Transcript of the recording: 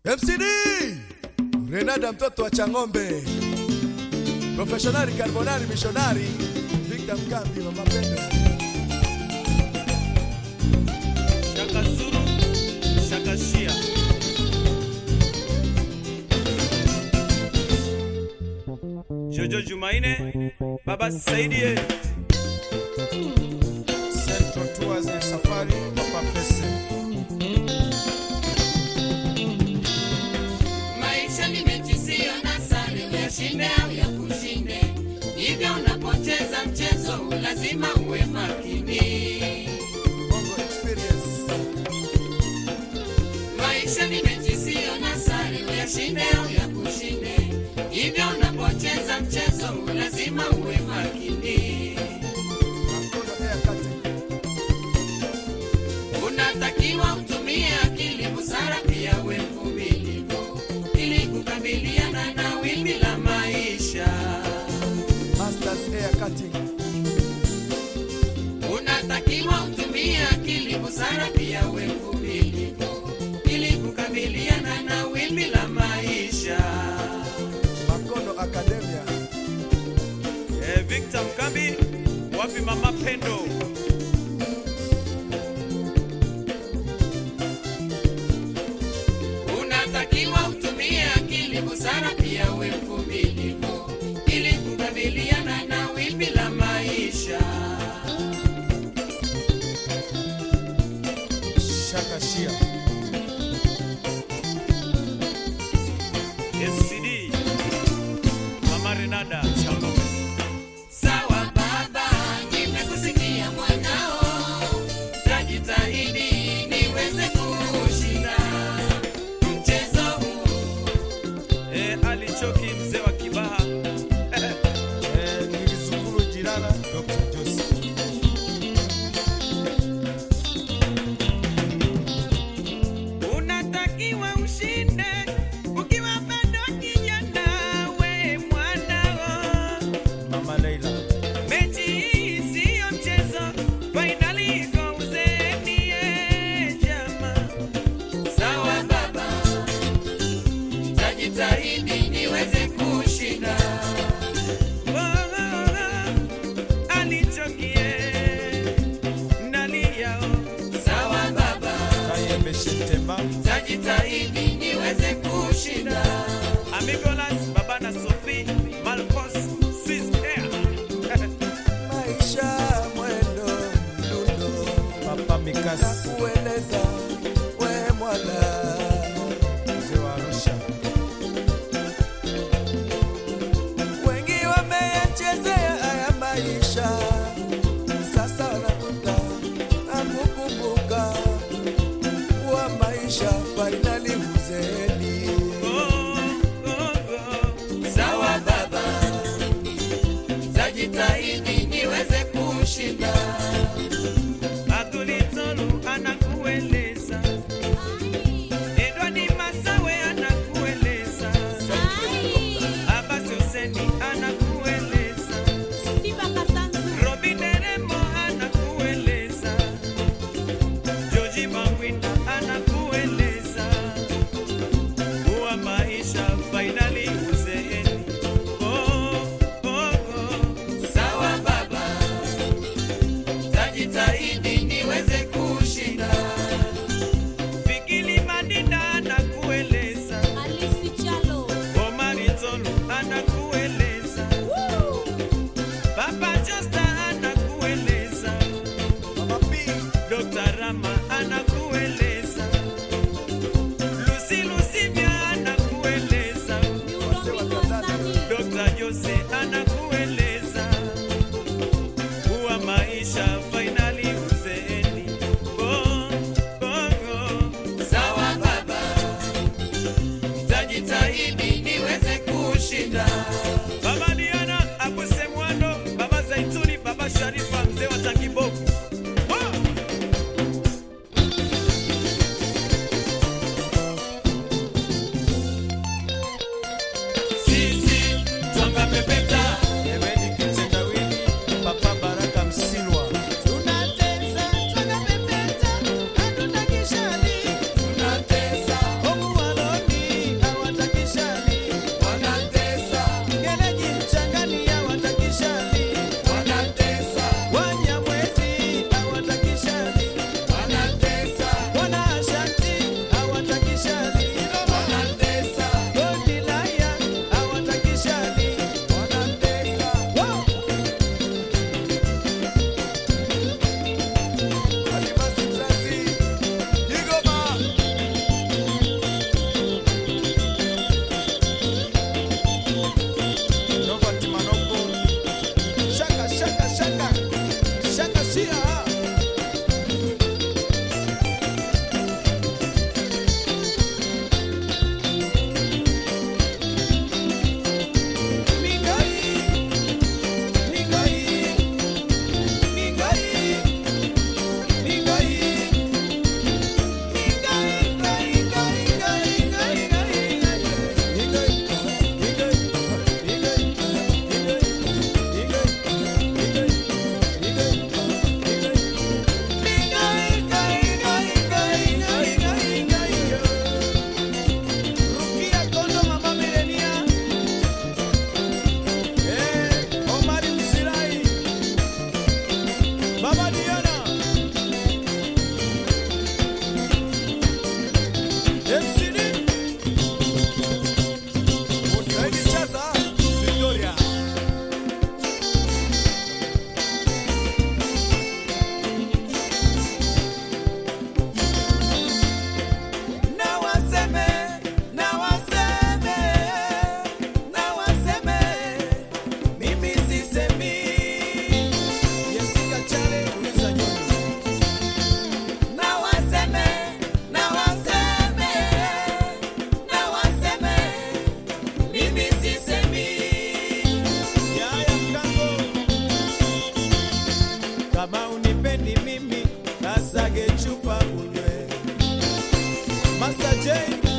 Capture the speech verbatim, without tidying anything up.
M C D Renada mtoto wa Changombe, professionali carbonari missionari Victor Mkambi wa Mapendo, Shaka Zulu, Shaka Shia, Jojo Jumaine, Baba Saidie, Central Tours ya Safari, Papa Pese. Maisha ni mechi sio na sare, uyashinde au ya kushinde. Hivyo unapocheza mchezo lazima uwe makini. Bongo Experience. Maisha ni mechi sio na sare, uyashinde au ya kushinde. Hivyo unapocheza mchezo lazima uwe makini. Makono Air Cutting. Unatakiwa utumie akili, busara, pia uwe mvumilivu ili kukabiliana na wimbi la maisha. Masters Air Cutting. Unatakiwa utumie akili, busara, pia uwe mvumilivu ili kukabiliana na wimbi la maisha. Makono Academia. eh, Victor Mkambi, wapi Mama Pendo? Unatakiwa utumie akili, busara, pia uwe mvumilivu ili kukabiliana na wimbi la maisha. Shaka Shia. S C D, Mama Renada, Changombe. Sawa baba, nimekusikia mwanao, tajitahidi niweze kushinda mchezo huu. Eh, Ali Choki, mzee wa Kibaha. Eh, Nilizunguru Jirala, Doctor Joseph. Unatakiwa ushinde ukiwa bado kijana, we mwanao. Mama Leila. Mechi hii siyo mchezo, fainali iko uzeni, eh, jama. Sawa baba, tajitahidi niweze kushinda. Oh, oh, oh, alichokie ndani yao. Sawa baba, Kayembe Shetema. tajitahidi niweze kushinda. Amigolas, Baba na Sophie, Malcos, Sis Air. Maisha mwendo mdundo. Papa Mikasi. Nakueleza we mwana. Mzee wa Arusha. Wengi wameyachezea haya maisha, sasa wanakuta na kukumbuka kuwa maisha fainali uzeeni. Oh, oh, oh. Sawa baba, tajitahidi niweze kushinda. Adulitolu anakueleza, Edward Masawe anakueleza, Abbas Hussein anakueleza, Robin Deremo anakueleza, George Mawinda anakueleza, kuwa maisha finally uzeeni. Oh, oh, oh. Sawa baba, tajitahidi niweze kushinda. Fikili Madinda anakueleza, Omari Tolu anakueleza, Papa Josta anakueleza, Mama P. Doctor Rama anakueleza, Lucy Lucivia anakueleza, Doctor Jose anakueleza, kuwa maisha finally uzeeni. Oh, oh, oh. Sawa baba, tajitahidi niweze kushinda. Baba Diana, Abuse Mwando, Baba Zaituni, Baba Sharifa, mzee wa Takiboku. Oh! Sisi twanga pepeta, Eweni Kitendawili. Papa Baraka Msilwa. tunateza, twanga pepeta, hatuna kishani. Tunateza, Omu Waloni. M C D Saidi Chaza, Victoria. na waseme na waseme na waseme mimi sisemi Jessica Chale uliza nyoni Na waseme, na waseme, na waseme, mimi sisemi. Yaya Mkango kama unipendi mimi kasage chupa unywe Master J